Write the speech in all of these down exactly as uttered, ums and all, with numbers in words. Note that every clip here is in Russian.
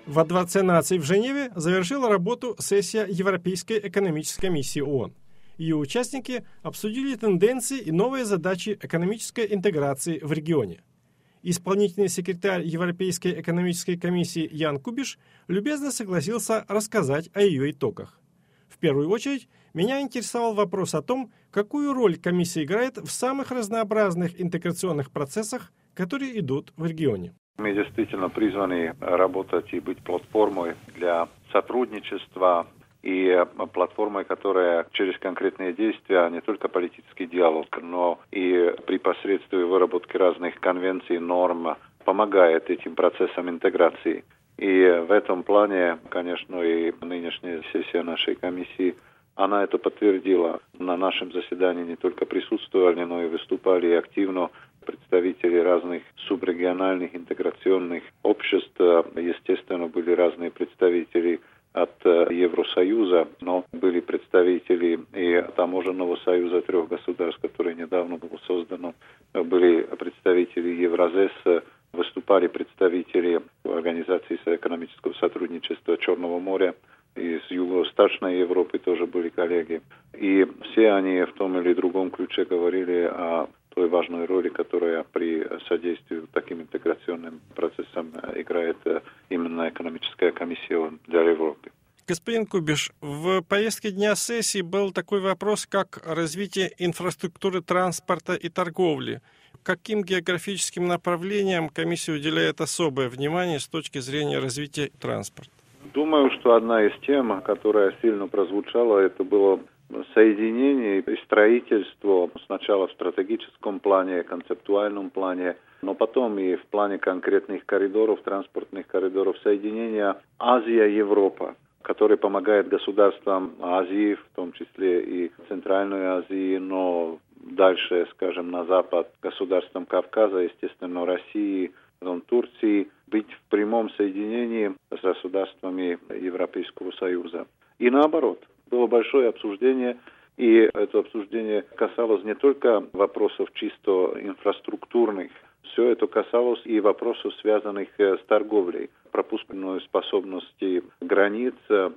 Во Дворце наций в Женеве завершила работу сессия Европейской экономической комиссии ООН. Ее участники обсудили тенденции и новые задачи экономической интеграции в регионе. Исполнительный секретарь Европейской экономической комиссии Ян Кубиш любезно согласился рассказать о ее итогах. В первую очередь, меня интересовал вопрос о том, какую роль комиссия играет в самых разнообразных интеграционных процессах, которые идут в регионе. Мы действительно призваны работать и быть платформой для сотрудничества и платформой, которая через конкретные действия, не только политический диалог, но и при посредстве выработки разных конвенций, норм, помогает этим процессам интеграции. И в этом плане, конечно, и нынешняя сессия нашей комиссии, она это подтвердила. На нашем заседании не только присутствовали, но и выступали активно представители разных субрегиональных интеграционных обществ. Естественно, были разные представители от Евросоюза, но были представители и Таможенного союза трех государств, который недавно был создан. Были представители Евразес, выступали представители Организации экономического сотрудничества Черного моря. Из Юго-Восточной Европы тоже были коллеги. И все они в том или другом ключе говорили о той важной роли, которая при содействии таким интеграционным процессам играет именно экономическая комиссия для Европы. Господин Кубиш, в повестке дня сессии был такой вопрос, как развитие инфраструктуры транспорта и торговли. Каким географическим направлениям комиссия уделяет особое внимание с точки зрения развития транспорта? Думаю, что одна из тем, которая сильно прозвучала, это было соединение и строительство сначала в стратегическом плане, концептуальном плане, но потом и в плане конкретных коридоров, транспортных коридоров соединения Азия-Европа, который помогает государствам Азии, в том числе и Центральной Азии, но дальше, скажем, на запад, государствам Кавказа, естественно, России, потом Турции, быть в прямом соединении с государствами Европейского Союза. И наоборот, было большое обсуждение, и это обсуждение касалось не только вопросов чисто инфраструктурных, все это касалось и вопросов, связанных с торговлей, пропускной способности границ,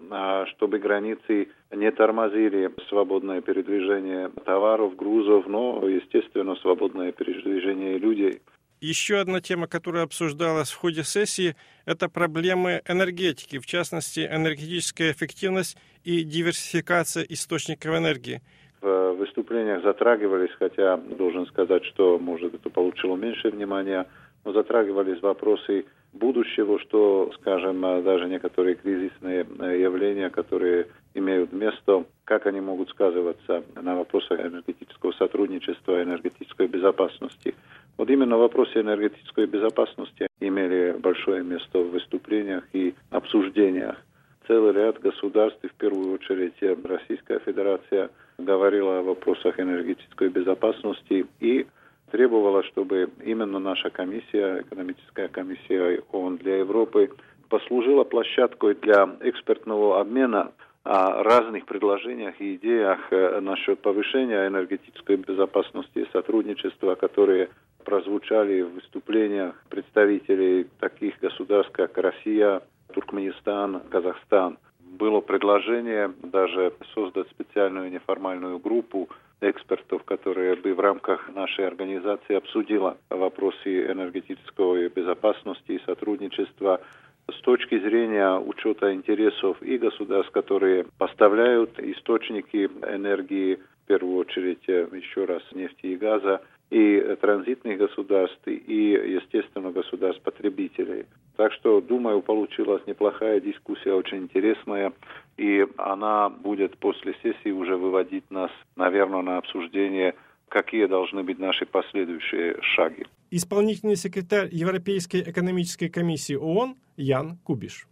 чтобы границы не тормозили свободное передвижение товаров, грузов, но, естественно, свободное передвижение людей. Еще одна тема, которая обсуждалась в ходе сессии, это проблемы энергетики, в частности, энергетическая эффективность и диверсификация источников энергии. В выступлениях затрагивались, хотя должен сказать, что, может, это получило меньше внимания, но затрагивались вопросы будущего, что, скажем, даже некоторые кризисные явления, которые имеют место, как они могут сказываться на вопросах энергетического сотрудничества, энергетической безопасности. Вот именно в вопросе энергетической безопасности имели большое место в выступлениях и обсуждениях. Целый ряд государств, и в первую очередь Российская Федерация, говорила о вопросах энергетической безопасности и требовала, чтобы именно наша комиссия, экономическая комиссия ООН для Европы, послужила площадкой для экспертного обмена о разных предложениях и идеях насчет повышения энергетической безопасности и сотрудничества, которые прозвучали в выступлениях представителей таких государств, как Россия, Туркменистан, Казахстан. Было предложение даже создать специальную неформальную группу экспертов, которая бы в рамках нашей организации обсудила вопросы энергетической безопасности и сотрудничества с точки зрения учета интересов и государств, которые поставляют источники энергии, в первую очередь, еще раз, нефти и газа, и транзитных государств, и, естественно, государств-потребителей. Так что, думаю, получилась неплохая дискуссия, очень интересная, и она будет после сессии уже выводить нас, наверное, на обсуждение, какие должны быть наши последующие шаги. Исполнительный секретарь Европейской экономической комиссии ООН Ян Кубиш.